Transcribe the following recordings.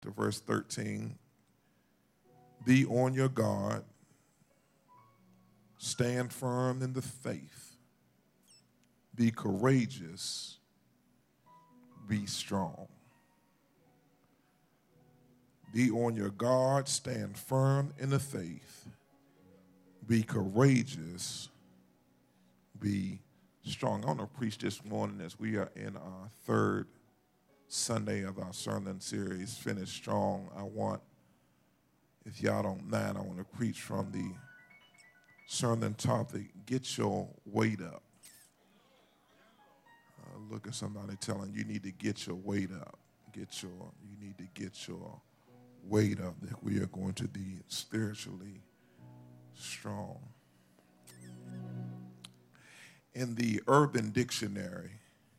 to verse 13. Be on your guard. Stand firm in the faith. Be courageous. Be strong. Be on your guard. Stand firm in the faith. Be courageous. Be strong. I want to preach this morning as we are in our third Sunday of our sermon series, Finish Strong. If y'all don't mind, I want to preach from the sermon topic, Get Your Weight Up. Look at somebody telling you need to get your weight up. You need to get your weight up, that we are going to be spiritually strong. In the Urban Dictionary,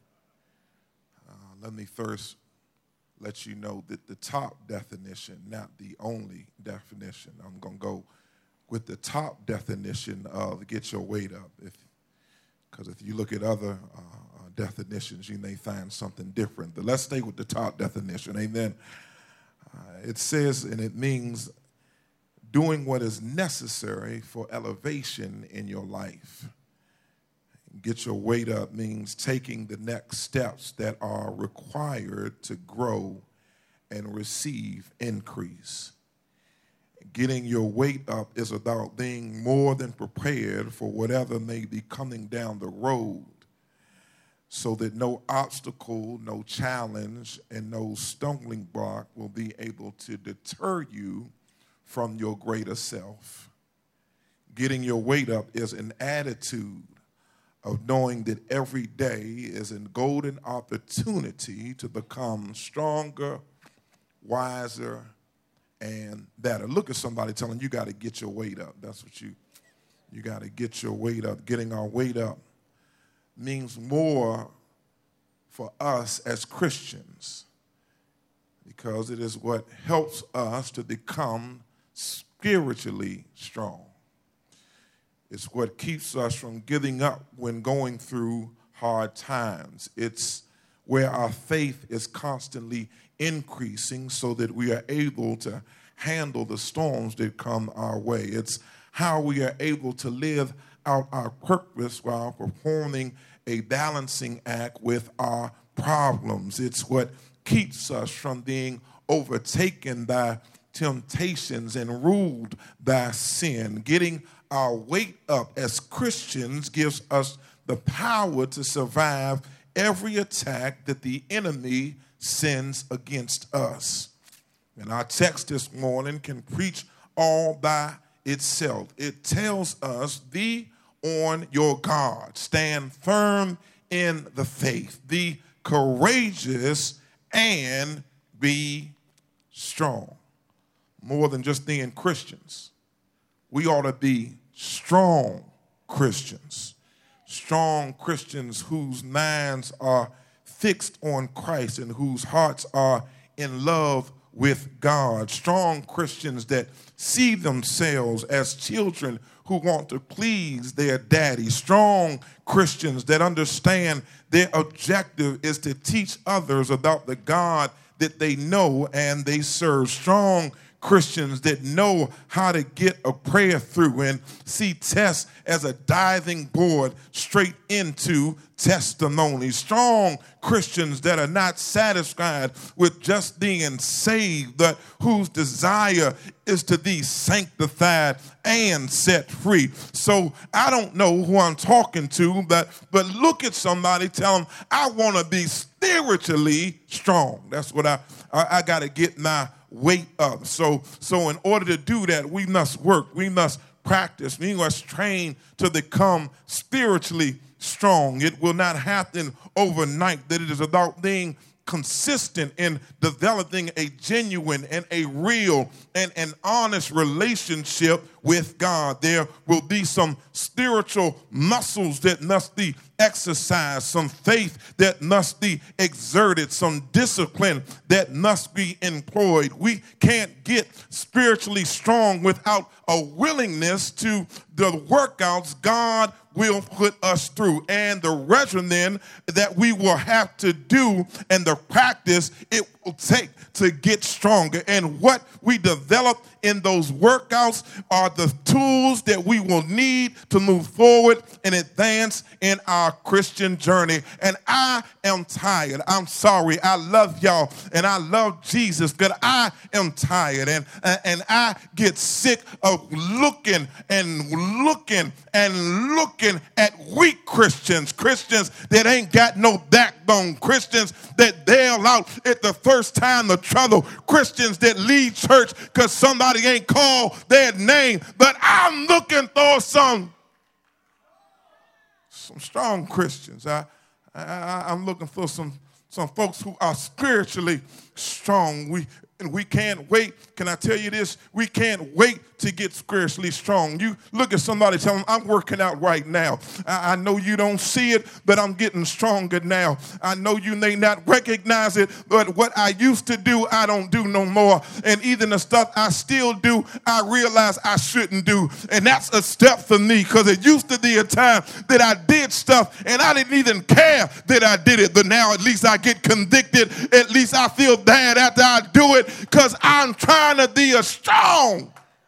let me first let you know that the top definition, not the only definition, I'm going to go with the top definition of get your weight up. Because if you look at other definitions, you may find something different. But let's stay with the top definition, amen. It says, and it means doing what is necessary for elevation in your life. Get your weight up means taking the next steps that are required to grow and receive increase. Getting your weight up is about being more than prepared for whatever may be coming down the road, so that no obstacle, no challenge, and no stumbling block will be able to deter you from your greater self. Getting your weight up is an attitude of knowing that every day is a golden opportunity to become stronger, wiser, and better. Look at somebody telling you got to get your weight up. That's what you got to get your weight up. Getting our weight up means more for us as Christians, because it is what helps us to become spiritually strong. It's what keeps us from giving up when going through hard times. It's where our faith is constantly increasing so that we are able to handle the storms that come our way. It's how we are able to live out our purpose while performing a balancing act with our problems. It's what keeps us from being overtaken by temptations and ruled by sin. Getting our weight up as Christians gives us the power to survive every attack that the enemy sends against us. And our text this morning can preach all by itself. It tells us, be on your guard, stand firm in the faith, be courageous, and be strong. More than just being Christians, we ought to be strong Christians whose minds are fixed on Christ and whose hearts are in love with God. Strong Christians that see themselves as children who want to please their daddy. Strong Christians that understand their objective is to teach others about the God that they know and they serve. Strong Christians that know how to get a prayer through and see tests as a diving board straight into testimony. Strong Christians that are not satisfied with just being saved, but whose desire is to be sanctified and set free. So I don't know who I'm talking to, but look at somebody, tell them, I want to be spiritually strong. That's what I got to get my weight up. So in order to do that, we must work, we must practice, we must train to become spiritually strong. It will not happen overnight. That it is about being consistent in developing a genuine and a real and an honest relationship with God. There will be some spiritual muscles that must be exercised, some faith that must be exerted, some discipline that must be employed. We can't get spiritually strong without a willingness to the workouts God will put us through and the regimen that we will have to do and the practice it will take to get stronger. And what we develop in those workouts are the tools that we will need to move forward and advance in our Christian journey. And I am tired. I'm sorry. I love y'all and I love Jesus, but I am tired and I get sick of looking at weak Christians that ain't got no backbone, Christians that bail out at the first time of trouble, Christians that leave church because somebody ain't called their name. But I'm looking for some strong Christians. I'm looking for some folks who are spiritually strong. We can't wait. Can I tell you this? We can't wait to get spiritually strong. You look at somebody, tell them, I'm working out right now. I know you don't see it, but I'm getting stronger now. I know you may not recognize it, but what I used to do, I don't do no more. And even the stuff I still do, I realize I shouldn't do. And that's a step for me, because it used to be a time that I did stuff and I didn't even care that I did it. But now at least I get convicted. At least I feel bad after I do it, because I'm trying to be a strong.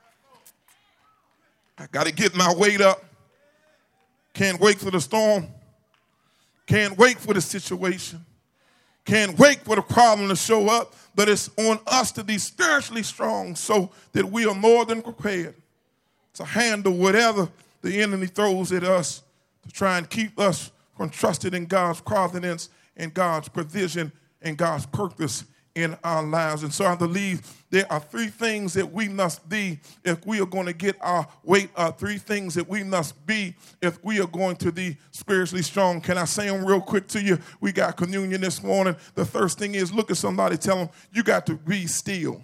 I got to get my weight up. Can't wait for the storm. Can't wait for the situation. Can't wait for the problem to show up. But it's on us to be spiritually strong so that we are more than prepared to handle whatever the enemy throws at us to try and keep us from trusting in God's providence and God's provision and God's purpose in our lives. And so I believe there are three things that we must be if we are going to get our weight up. Three things that we must be if we are going to be spiritually strong. Can I say them real quick to you? We got communion this morning. The first thing is, look at somebody, tell them, you got to be still.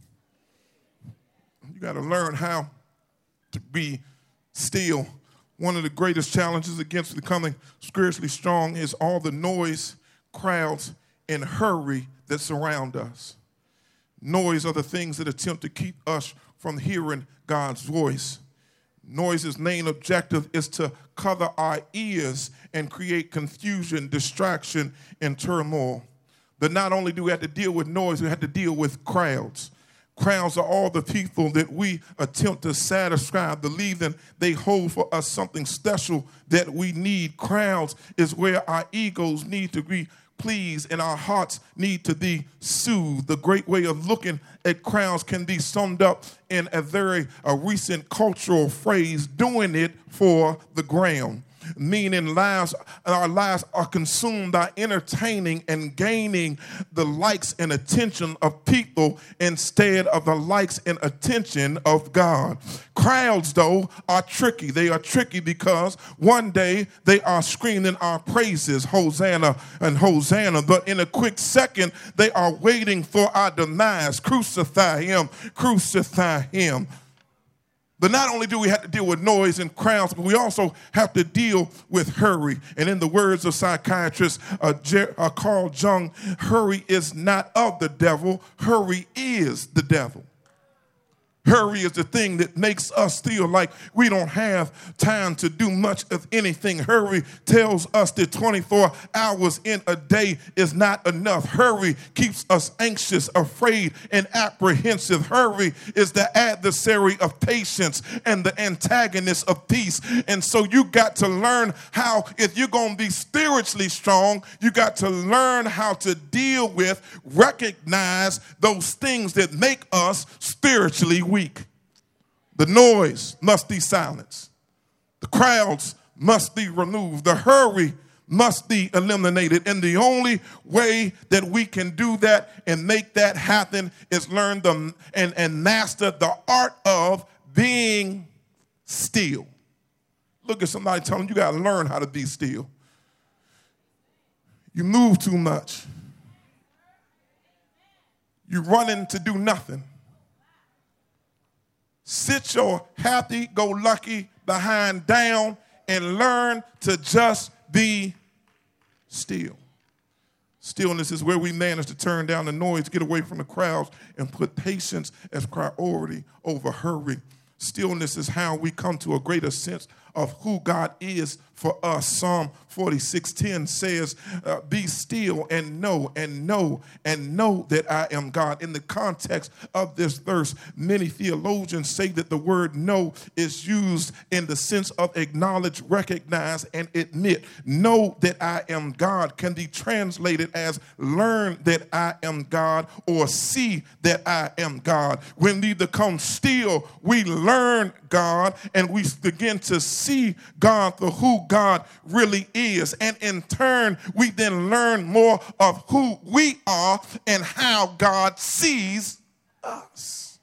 You got to learn how to be still. One of the greatest challenges against becoming spiritually strong is all the noise, crowds, and hurry that surround us. Noise are the things that attempt to keep us from hearing God's voice. Noise's main objective is to cover our ears and create confusion, distraction, and turmoil. But not only do we have to deal with noise, we have to deal with crowds. Crowds are all the people that we attempt to satisfy, believing they hold for us something special that we need. Crowds is where our egos need to be pleased and our hearts need to be soothed. The great way of looking at crowds can be summed up in a recent cultural phrase, doing it for the gram. Meaning our lives are consumed by entertaining and gaining the likes and attention of people instead of the likes and attention of God. Crowds, though, are tricky. They are tricky because one day they are screaming our praises, Hosanna and Hosanna, but in a quick second they are waiting for our demise. Crucify him, crucify him. But not only do we have to deal with noise and crowds, but we also have to deal with hurry. And in the words of psychiatrist Carl Jung, hurry is not of the devil, hurry is the devil. Hurry is the thing that makes us feel like we don't have time to do much of anything. Hurry tells us that 24 hours in a day is not enough. Hurry keeps us anxious, afraid, and apprehensive. Hurry is the adversary of patience and the antagonist of peace. And so you got to learn how, if you're going to be spiritually strong, you got to learn how to deal with, recognize those things that make us spiritually weak. The noise must be silenced. The crowds must be removed. The hurry must be eliminated. And the only way that we can do that and make that happen is learn and master the art of being still. Look at somebody, tell them you got to learn how to be still. You move too much. You're running to do nothing. Sit your happy-go-lucky behind down and learn to just be still. Stillness is where we manage to turn down the noise, get away from the crowds, and put patience as priority over hurry. Stillness is how we come to a greater sense of who God is for us. Psalm 46:10 says, be still and know that I am God. In the context of this verse, many theologians say that the word know is used in the sense of acknowledge, recognize, and admit. Know that I am God can be translated as learn that I am God or see that I am God. When we become still, we learn God and we begin to see God for who God really is. And in turn, we then learn more of who we are and how God sees us.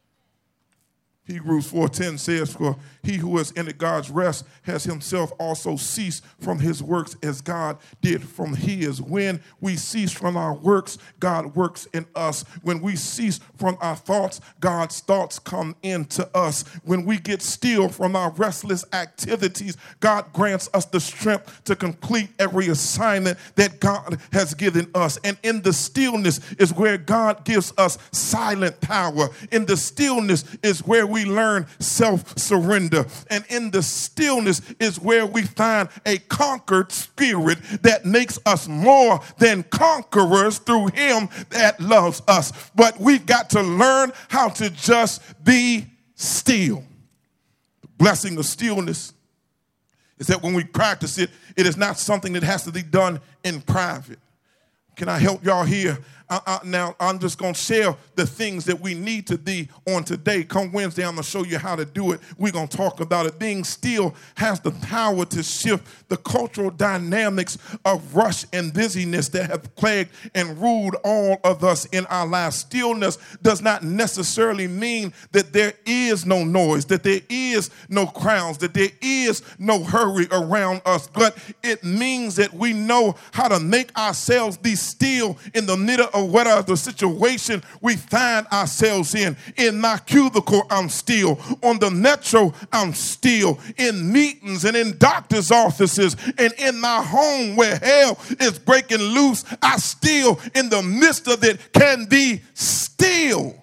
Hebrews 4:10 says, for he who has entered God's rest has himself also ceased from his works as God did from his. When we cease from our works, God works in us. When we cease from our thoughts, God's thoughts come into us. When we get still from our restless activities, God grants us the strength to complete every assignment that God has given us. And in the stillness is where God gives us silent power. In the stillness is where we learn self-surrender. And in the stillness is where we find a conquered spirit that makes us more than conquerors through him that loves us. But we've got to learn how to just be still. The blessing of stillness is that when we practice it, it is not something that has to be done in private. Can I help y'all here? Now, I'm just going to share the things that we need to be on today. Come Wednesday, I'm going to show you how to do it. We're going to talk about it. Being still has the power to shift the cultural dynamics of rush and busyness that have plagued and ruled all of us in our lives. Stillness does not necessarily mean that there is no noise, that there is no crowds, that there is no hurry around us, but it means that we know how to make ourselves be still in the middle of whatever situation we find ourselves in. In my cubicle, I'm still. On the metro, I'm still. In meetings and in doctor's offices and in my home where hell is breaking loose, I still, in the midst of it, can be still.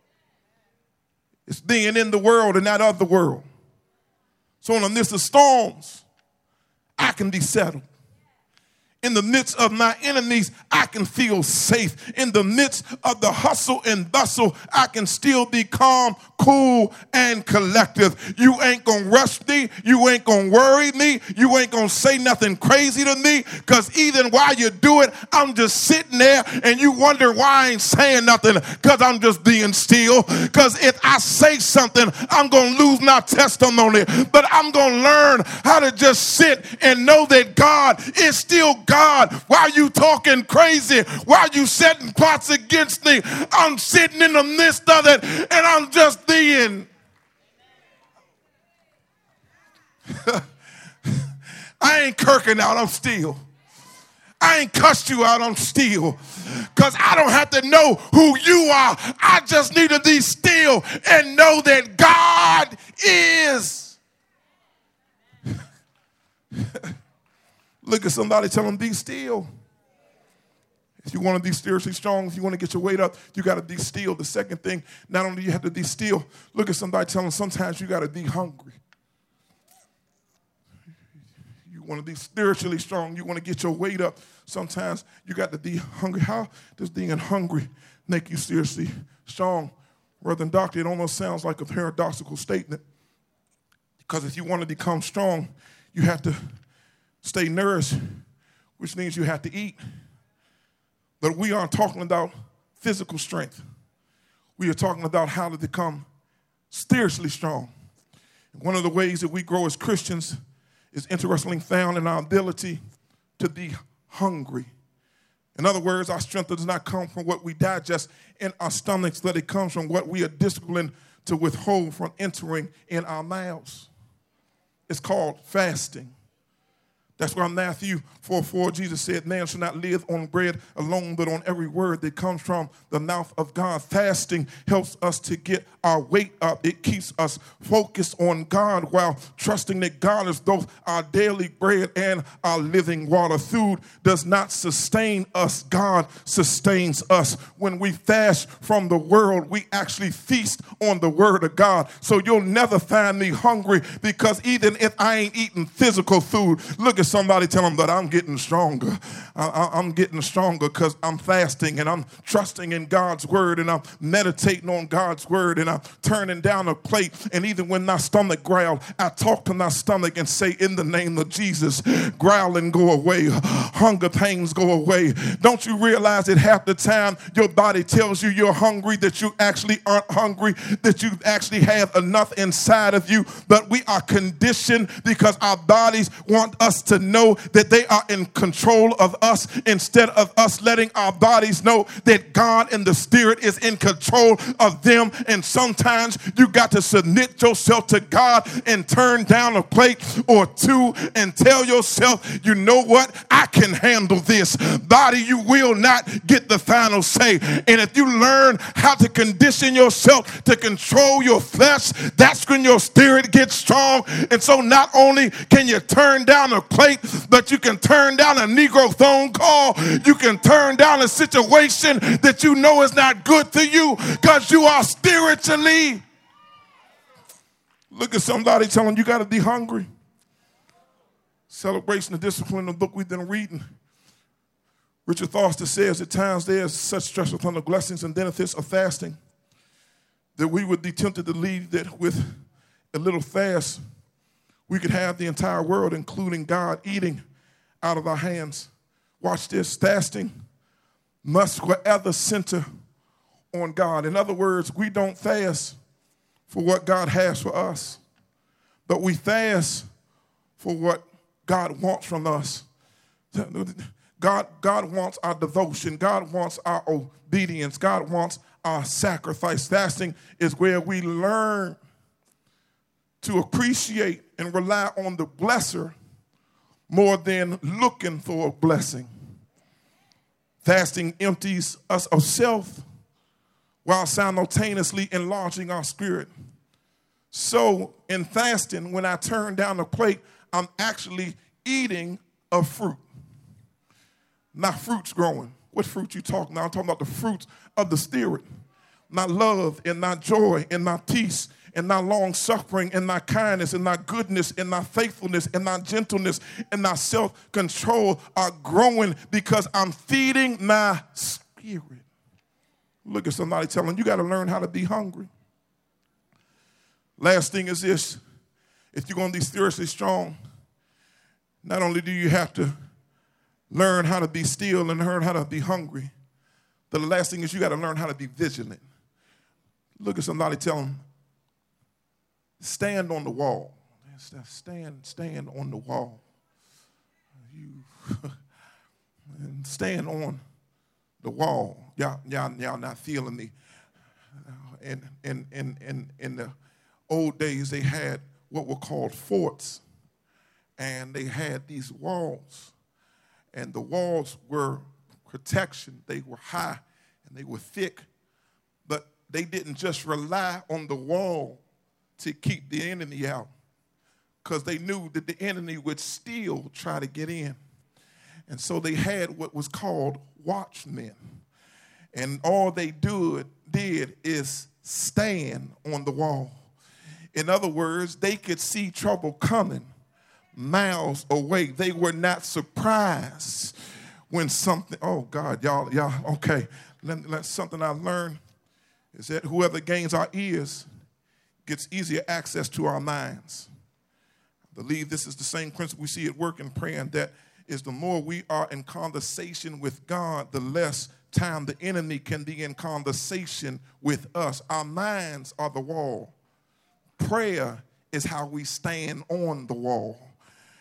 It's being in the world and not of the world. So in the midst of storms, I can be settled. In the midst of my enemies, I can feel safe. In the midst of the hustle and bustle, I can still be calm, cool, and collective. You ain't going to rush me. You ain't going to worry me. You ain't going to say nothing crazy to me, because even while you do it, I'm just sitting there and you wonder why I ain't saying nothing, because I'm just being still. Because if I say something, I'm going to lose my testimony. But I'm going to learn how to just sit and know that God is still God. While you talking crazy, while you setting plots against me, I'm sitting in the midst of it and I'm just being. I ain't kirking out, I'm still. I ain't cussed you out, I'm still. Because I don't have to know who you are. I just need to be still and know that God is. Look at somebody, tell them, be still. If you want to be spiritually strong, if you want to get your weight up, you got to be still. The second thing, not only do you have to be still, look at somebody, tell them sometimes you got to be hungry. You want to be spiritually strong, you want to get your weight up, sometimes you got to be hungry. How does being hungry make you seriously strong? Reverend Doctor, it almost sounds like a paradoxical statement. Because if you want to become strong, you have to stay nourished, which means you have to eat. But we aren't talking about physical strength. We are talking about how to become spiritually strong. One of the ways that we grow as Christians is interestingly found in our ability to be hungry. In other words, our strength does not come from what we digest in our stomachs, but it comes from what we are disciplined to withhold from entering in our mouths. It's called fasting. That's why Matthew 4:4, Jesus said, man shall not live on bread alone, but on every word that comes from the mouth of God. Fasting helps us to get our weight up. It keeps us focused on God while trusting that God is both our daily bread and our living water. Food does not sustain us. God sustains us. When we fast from the world, we actually feast on the word of God. So you'll never find me hungry, because even if I ain't eating physical food, look at somebody, tell them that I'm getting stronger. I'm getting stronger because I'm fasting and I'm trusting in God's word and I'm meditating on God's word and I'm turning down a plate. And even when my stomach growls, I talk to my stomach and say, in the name of Jesus, growling go away, hunger pains go away. Don't you realize that half the time your body tells you you're hungry, that you actually aren't hungry, that you actually have enough inside of you, but we are conditioned because our bodies want us to know that they are in control of us, instead of us letting our bodies know that God and the Spirit is in control of them. And sometimes you got to submit yourself to God and turn down a plate or two and tell yourself, you know what, I can handle this. Body, you will not get the final say. And if you learn how to condition yourself to control your flesh, that's when your spirit gets strong. And so not only can you turn down a plate, but you can turn down a Negro phone call. You can turn down a situation that you know is not good for you because you are spiritually. Look at somebody, tell them you got to be hungry. Celebration of Discipline, the book we've been reading. Richard Foster says at times there is such stress upon the blessings and benefits of fasting that we would be tempted to believe that with a little fast, we could have the entire world, including God, eating out of our hands. Watch this. Fasting must forever center on God. In other words, we don't fast for what God has for us, but we fast for what God wants from us. God wants our devotion. God wants our obedience. God wants our sacrifice. Fasting is where we learn to appreciate and rely on the blesser more than looking for a blessing. Fasting empties us of self while simultaneously enlarging our spirit. So in fasting, when I turn down a plate, I'm actually eating a fruit. My fruit's growing. What fruit you talking about? I'm talking about the fruits of the Spirit. My love and my joy and my peace and my long suffering and my kindness and my goodness and my faithfulness and my gentleness and my self-control are growing because I'm feeding my spirit. Look at somebody, tell them you got to learn how to be hungry. Last thing is this. If you're going to be spiritually strong, not only do you have to learn how to be still and learn how to be hungry, but the last thing is you got to learn how to be vigilant. Look at somebody, tell them, stand on the wall. Stand on the wall. You and stand on the wall. Y'all not feeling me. In the old days, they had what were called forts, and they had these walls, and the walls were protection. They were high and they were thick, but they didn't just rely on the wall to keep the enemy out, because they knew that the enemy would still try to get in. And so they had what was called watchmen. And all they did is stand on the wall. In other words, they could see trouble coming miles away. They were not surprised when something, oh God, y'all, okay. That's something I learned is that whoever gains our ears gets easier access to our minds. I believe this is the same principle we see at work in prayer, and that is the more we are in conversation with God, the less time the enemy can be in conversation with us. Our minds are the wall. Prayer is how we stand on the wall.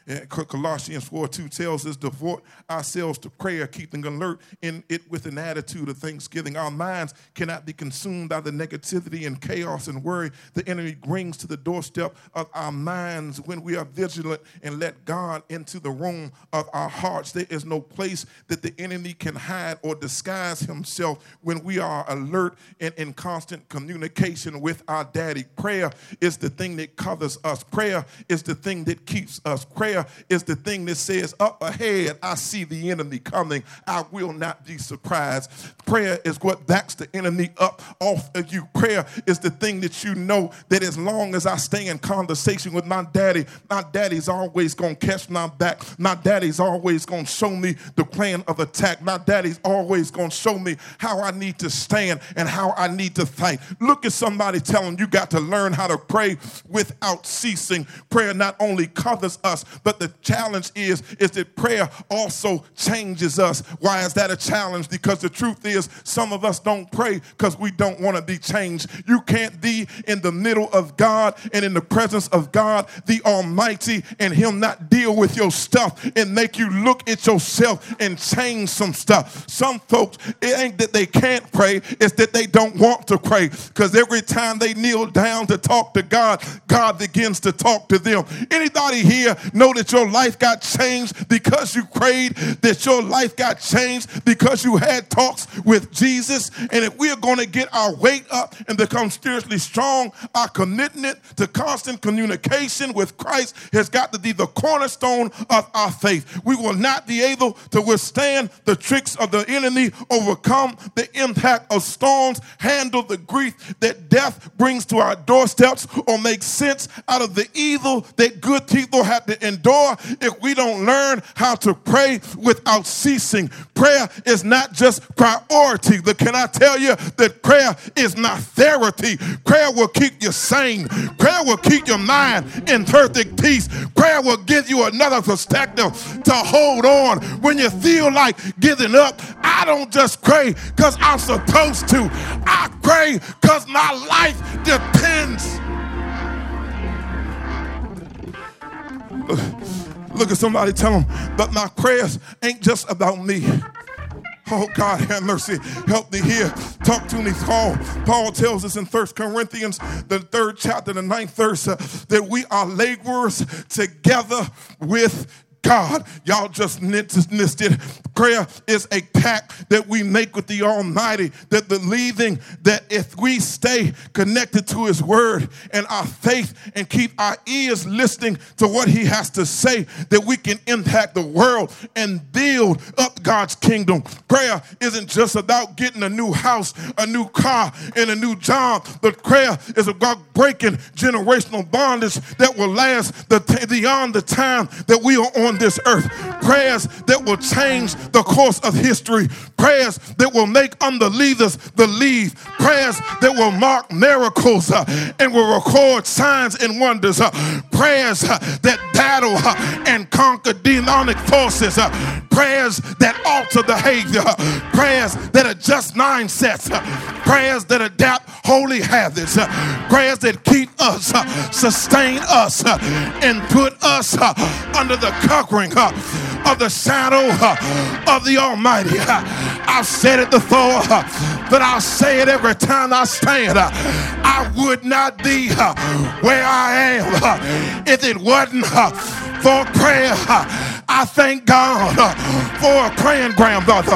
Colossians 4:2 tells us, devote ourselves to prayer, keeping alert in it with an attitude of thanksgiving. Our minds cannot be consumed by the negativity and chaos and worry the enemy brings to the doorstep of our minds when we are vigilant and let God into the room of our hearts. There is no place that the enemy can hide or disguise himself when we are alert and in constant communication with our daddy. Prayer is the thing that covers us. Prayer is the thing that keeps us. Prayer is the thing that says, up ahead, I see the enemy coming. I will not be surprised. Prayer is what backs the enemy up off of you. Prayer is the thing that you know that as long as I stay in conversation with my daddy's always going to catch my back. My daddy's always going to show me the plan of attack. My daddy's always going to show me how I need to stand and how I need to fight. Look at somebody, tell them you got to learn how to pray without ceasing. Prayer not only covers us, but the challenge is that prayer also changes us. Why is that a challenge? Because the truth is some of us don't pray because we don't want to be changed. You can't be in the middle of God and in the presence of God, the Almighty, and him not deal with your stuff and make you look at yourself and change some stuff. Some folks, it ain't that they can't pray, it's that they don't want to pray, because every time they kneel down to talk to God, God begins to talk to them. Anybody here know that your life got changed because you prayed, that your life got changed because you had talks with Jesus? And if we're going to get our weight up and become spiritually strong, our commitment to constant communication with Christ has got to be the cornerstone of our faith. We will not be able to withstand the tricks of the enemy, overcome the impact of storms, handle the grief that death brings to our doorsteps, or make sense out of the evil that good people have to endure if we don't learn how to pray without ceasing. Prayer is not just priority, but can I tell you that prayer is not therapy? Prayer will keep you sane. Prayer will keep your mind in perfect peace. Prayer will give you another perspective to hold on when you feel like giving up. I don't just pray because I'm supposed to. I pray because my life depends. Look at somebody, tell them, but my prayers ain't just about me. Oh, God, have mercy. Help me here. Talk to me, Paul. Paul tells us in 1 Corinthians, the 3rd chapter, the 9th verse, that we are laborers together with God. Y'all just missed it. Prayer is a pact that we make with the Almighty, that believing that if we stay connected to his word and our faith and keep our ears listening to what he has to say, that we can impact the world and build up God's kingdom. Prayer isn't just about getting a new house, a new car, and a new job, but prayer is about breaking generational bondage that will last beyond the time that we are on this earth. Prayers that will change the course of history. Prayers that will make unbelievers believe. Prayers that will mark miracles and will record signs and wonders. Prayers that battle and conquer demonic forces. Prayers that alter behavior. Prayers that adjust mindsets. Prayers that adapt holy habits. Prayers that keep us, sustain us, and put us under the covering of the shadow of the Almighty. I've said it before, but I'll say it every time I stand. I would not be where I am if it wasn't for prayer. I thank God for a praying grandmother.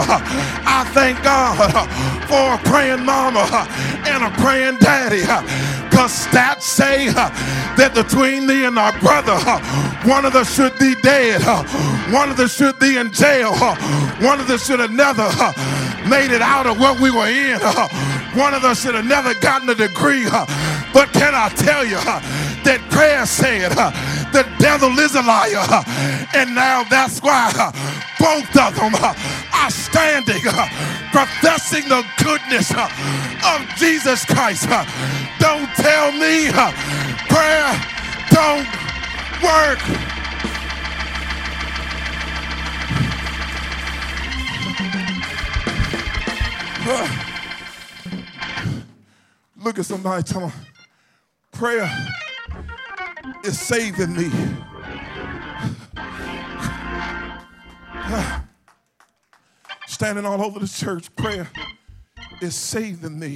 I thank God for a praying mama and a praying daddy. Because stats say that between me and my brother, one of us should be dead. One of us should be in jail. One of us should have never made it out of what we were in. One of us should have never gotten a degree. But can I tell you that prayer said the devil is a liar. And now that's why both of them are standing, professing the goodness of Jesus Christ. Don't tell me prayer don't work. Look at somebody, tell them, prayer is saving me. Standing all over the church, prayer is saving me.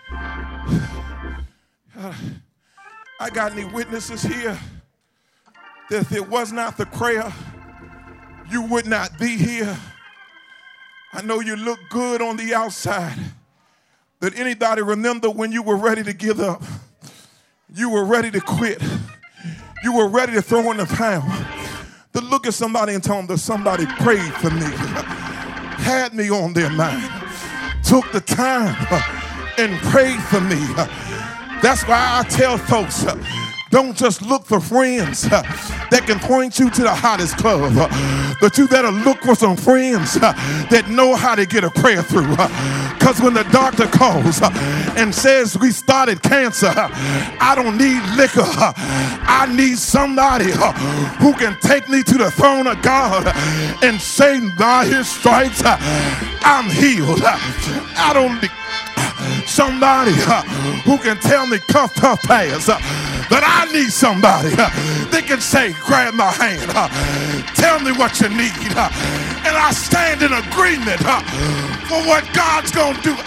I got any witnesses here that if it was not the prayer, you would not be here? I know you look good on the outside. Did anybody remember when you were ready to give up? You were ready to quit. You were ready to throw in the towel. To look at somebody and tell them that somebody prayed for me, had me on their mind, took the time and prayed for me. That's why I tell folks, don't just look for friends that can point you to the hottest club, but you better look for some friends that know how to get a prayer through. Because when the doctor calls and says we started cancer, I don't need liquor. I need somebody who can take me to the throne of God and say, by his stripes, I'm healed. I don't need somebody who can tell me cuff pass, but I need somebody that can say, grab my hand, tell me what you need, and I stand in agreement for what God's gonna do.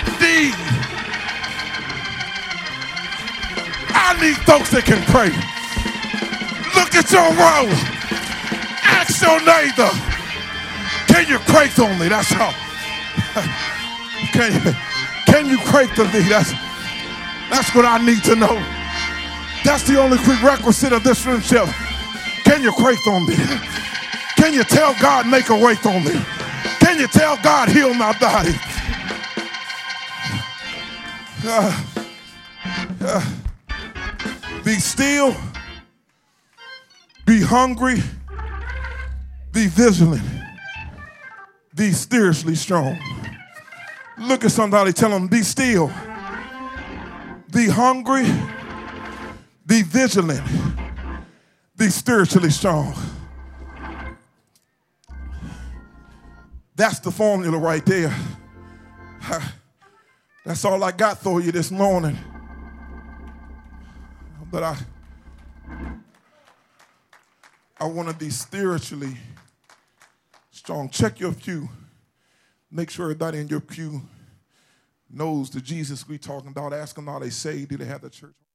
I need folks that can pray. Look at your row. Ask your neighbor, can you pray for me? That's all. Can you pray for me? That's what I need to know. That's the only prerequisite of this friendship. Can you pray for me? Can you tell God make a way for me? Can you tell God heal my body? Be still. Be hungry. Be vigilant. Be spiritually strong. Look at somebody, tell them, be still. Be hungry. Be vigilant. Be spiritually strong. That's the formula right there. That's all I got for you this morning. But I want to be spiritually strong. Check your pew. Make sure everybody in your pew knows the Jesus we're talking about. Ask them, are they saved? Do they have the church?